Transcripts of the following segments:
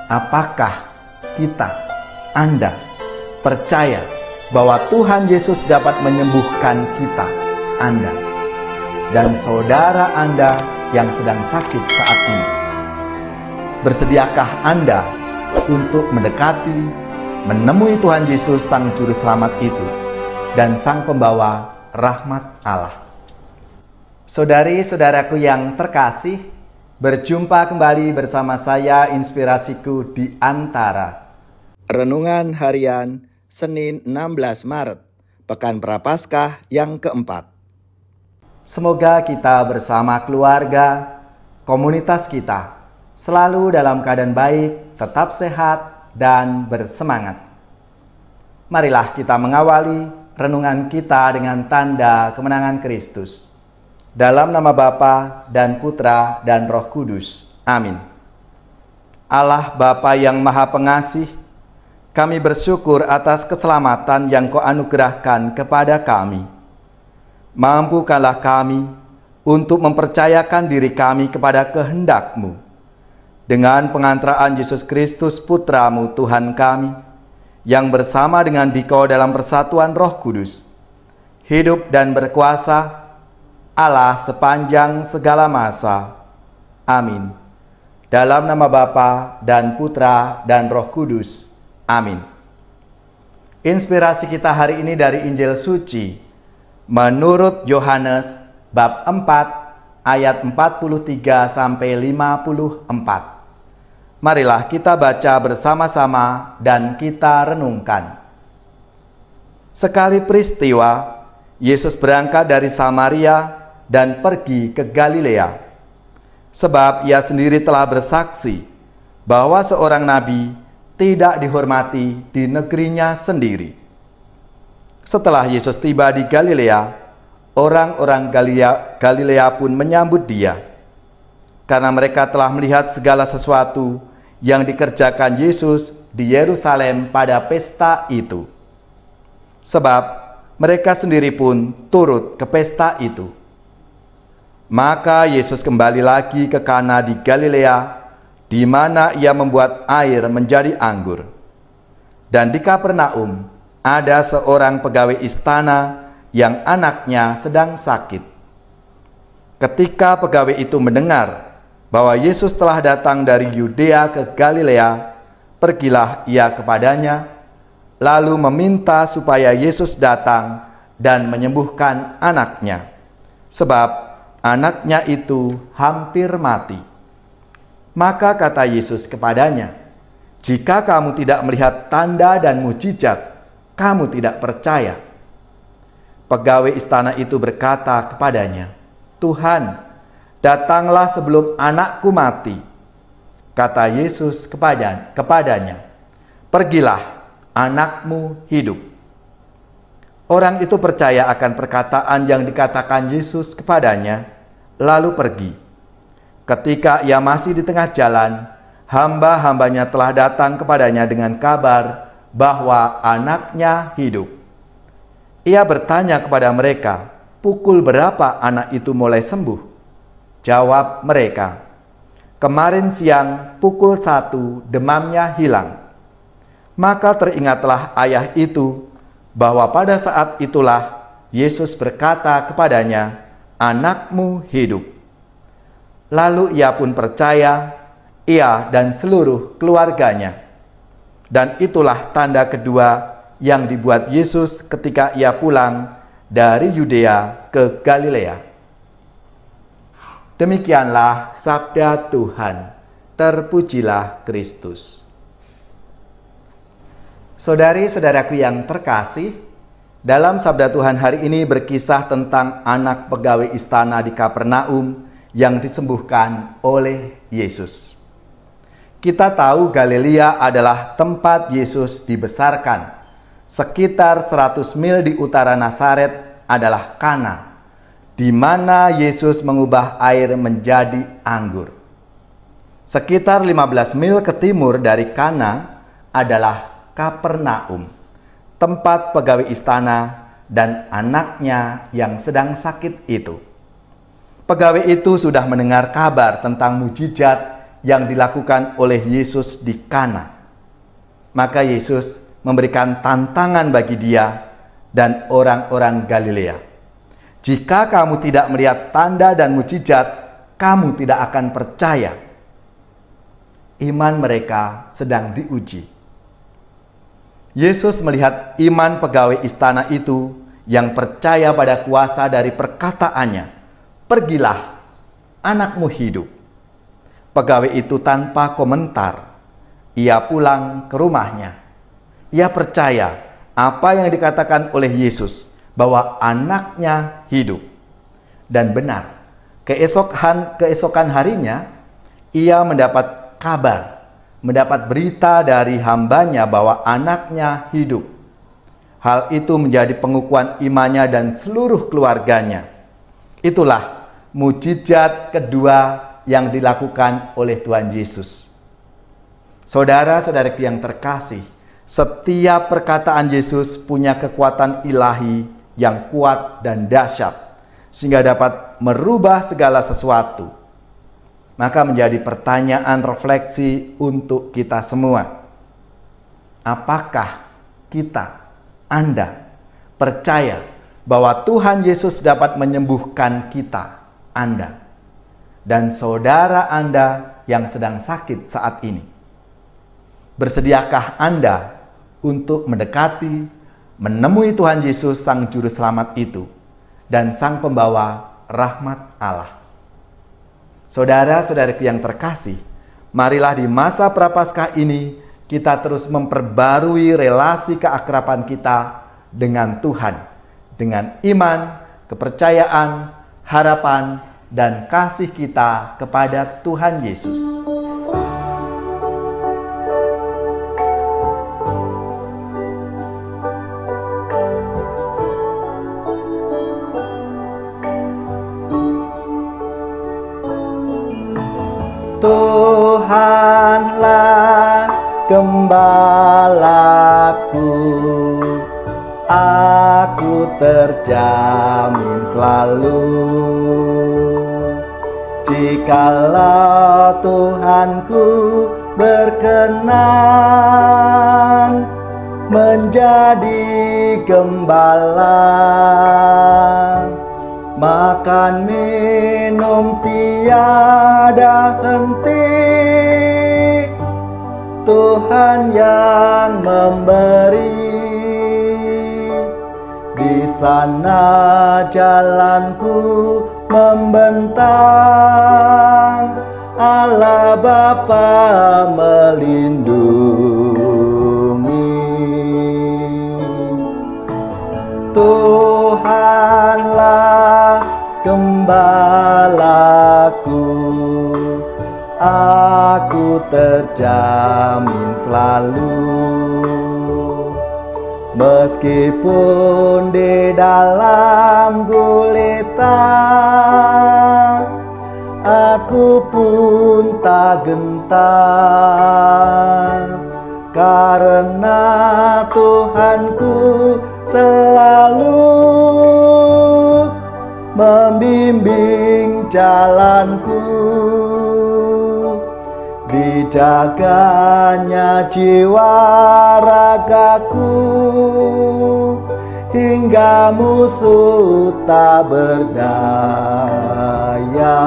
Apakah kita, Anda, percaya bahwa Tuhan Yesus dapat menyembuhkan kita, Anda, dan saudara Anda yang sedang sakit saat ini? Bersediakah Anda untuk mendekati, menemui Tuhan Yesus Sang Juru Selamat itu dan Sang Pembawa rahmat Allah? Saudari-saudaraku yang terkasih, berjumpa kembali bersama saya Inspirasiku di Antara. Renungan harian Senin 16 Maret, Pekan Prapaskah yang keempat. Semoga kita bersama keluarga, komunitas kita, selalu dalam keadaan baik, tetap sehat, dan bersemangat. Marilah kita mengawali renungan kita dengan tanda kemenangan Kristus. Dalam nama Bapa dan Putra dan Roh Kudus. Amin. Allah Bapa yang Maha Pengasih, kami bersyukur atas keselamatan yang Kau anugerahkan kepada kami. Mampukanlah kami untuk mempercayakan diri kami kepada kehendak-Mu. Dengan pengantaraan Yesus Kristus Putra-Mu Tuhan kami, yang bersama dengan Dikau dalam persatuan Roh Kudus, hidup dan berkuasa Allah sepanjang segala masa. Amin. Dalam nama Bapa dan Putra dan Roh Kudus. Amin. Inspirasi kita hari ini dari Injil Suci menurut Yohanes bab 4 ayat 43 sampai 54. Marilah kita baca bersama-sama dan kita renungkan. Sekali peristiwa, Yesus berangkat dari Samaria dan pergi ke Galilea, sebab ia sendiri telah bersaksi bahwa seorang nabi tidak dihormati di negerinya sendiri. Setelah Yesus tiba di Galilea, orang-orang Galilea pun menyambut dia, karena mereka telah melihat segala sesuatu yang dikerjakan Yesus di Yerusalem pada pesta itu. Sebab mereka sendiri pun turut ke pesta itu. Maka Yesus kembali lagi ke Kana di Galilea, di mana ia membuat air menjadi anggur. Dan di Kapernaum ada seorang pegawai istana yang anaknya sedang sakit. Ketika pegawai itu mendengar bahwa Yesus telah datang dari Yudea ke Galilea, pergilah ia kepadanya, lalu meminta supaya Yesus datang dan menyembuhkan anaknya, sebab anaknya itu hampir mati. Maka kata Yesus kepadanya, "Jika kamu tidak melihat tanda dan mujizat, kamu tidak percaya." Pegawai istana itu berkata kepadanya, "Tuhan, datanglah sebelum anakku mati." Kata Yesus kepadanya, "Pergilah, anakmu hidup." Orang itu percaya akan perkataan yang dikatakan Yesus kepadanya, lalu pergi. Ketika ia masih di tengah jalan, hamba-hambanya telah datang kepadanya dengan kabar bahwa anaknya hidup. Ia bertanya kepada mereka, "Pukul berapa anak itu mulai sembuh?" Jawab mereka, "Kemarin siang pukul 1 demamnya hilang." Maka teringatlah ayah itu bahwa pada saat itulah Yesus berkata kepadanya, "Anakmu hidup." Lalu ia pun percaya, ia dan seluruh keluarganya. Dan itulah tanda kedua yang dibuat Yesus ketika ia pulang dari Yudea ke Galilea. Demikianlah sabda Tuhan. Terpujilah Kristus. Saudari-saudaraku yang terkasih, dalam sabda Tuhan hari ini berkisah tentang anak pegawai istana di Kapernaum yang disembuhkan oleh Yesus. Kita tahu Galilea adalah tempat Yesus dibesarkan. Sekitar 100 mil di utara Nazaret adalah Kana, di mana Yesus mengubah air menjadi anggur. Sekitar 15 mil ke timur dari Kana adalah Kapernaum, tempat pegawai istana dan anaknya yang sedang sakit itu. Pegawai itu sudah mendengar kabar tentang mujizat yang dilakukan oleh Yesus di Kana. Maka Yesus memberikan tantangan bagi dia dan orang-orang Galilea. Jika kamu tidak melihat tanda dan mukjizat, kamu tidak akan percaya. Iman mereka sedang diuji. Yesus melihat iman pegawai istana itu yang percaya pada kuasa dari perkataannya. Pergilah, anakmu hidup. Pegawai itu tanpa komentar. Ia pulang ke rumahnya. Ia percaya apa yang dikatakan oleh Yesus, bahwa anaknya hidup. Dan benar, keesokan harinya, ia mendapat kabar, mendapat berita dari hambanya bahwa anaknya hidup. Hal itu menjadi pengukuhan imannya dan seluruh keluarganya. Itulah mukjizat kedua yang dilakukan oleh Tuhan Yesus. Saudara-saudaraku yang terkasih, setiap perkataan Yesus punya kekuatan ilahi yang kuat dan dahsyat, sehingga dapat merubah segala sesuatu. Maka menjadi pertanyaan refleksi untuk kita semua. Apakah kita, Anda, percaya bahwa Tuhan Yesus dapat menyembuhkan kita, Anda, dan saudara Anda yang sedang sakit saat ini? Bersediakah Anda untuk mendekati, menemui Tuhan Yesus Sang Juru Selamat itu dan Sang Pembawa rahmat Allah? Saudara-saudariku yang terkasih, marilah di masa Prapaskah ini kita terus memperbarui relasi keakraban kita dengan Tuhan, dengan iman, kepercayaan, harapan, dan kasih kita kepada Tuhan Yesus. Tuhanlah gembalaku, aku terjamin selalu. Jikalau Tuhanku berkenan menjadi gembala, makan minum tiada henti, Tuhan yang memberi. Di sana jalanku membentang, Allah Bapa melindungi. Tuhanlah gembalaku, aku terjamin selalu. Meskipun di dalam gulita, aku pun tak gentar, karena Tuhanku selalu membimbing jalanku. Dijaganya jiwa ragaku, hingga musuh tak berdaya.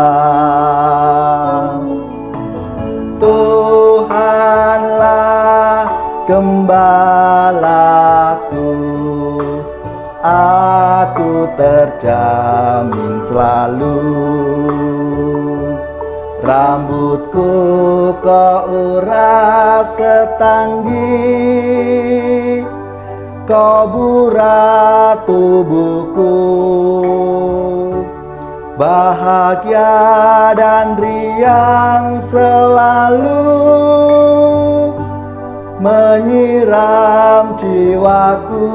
Tuhanlah gembalaku, aku terjamin selalu. Rambutku kau urap setanggi, kau burat tubuhku. Bahagia dan riang selalu menyiram jiwaku.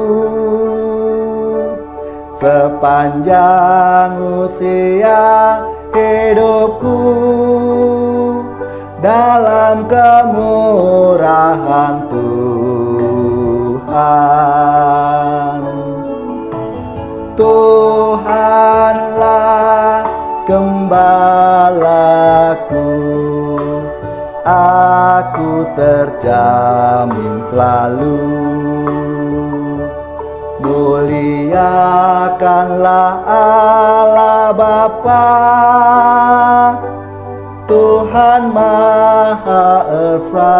Sepanjang usia hidupku, dalam kemurahan Tuhan. Tuhanlah gembalaku, terjamin selalu. Muliakanlah Allah Bapa, Tuhan Maha Esa.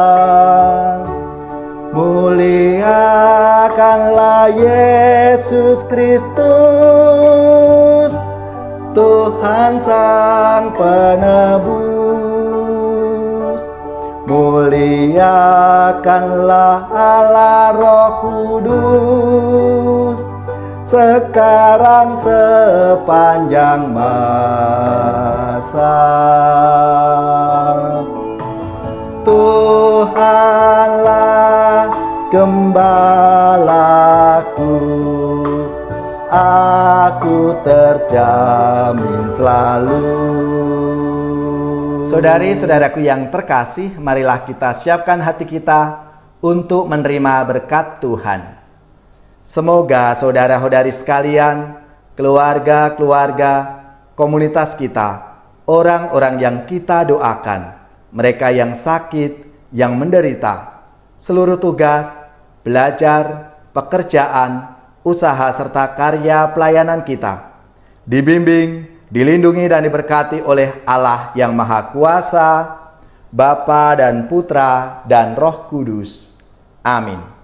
Muliakanlah Yesus Kristus, Tuhan Sang Penebus. Muliakanlah Allah Roh Kudus, sekarang sepanjang masa. Tuhanlah gembalaku, aku terjamin selalu. Saudari-saudaraku yang terkasih, marilah kita siapkan hati kita untuk menerima berkat Tuhan. Semoga saudara-saudari sekalian, keluarga-keluarga, komunitas kita, orang-orang yang kita doakan, mereka yang sakit, yang menderita, seluruh tugas, belajar, pekerjaan, usaha serta karya pelayanan kita dibimbing, dilindungi dan diberkati oleh Allah yang Maha Kuasa, Bapa dan Putra dan Roh Kudus. Amin.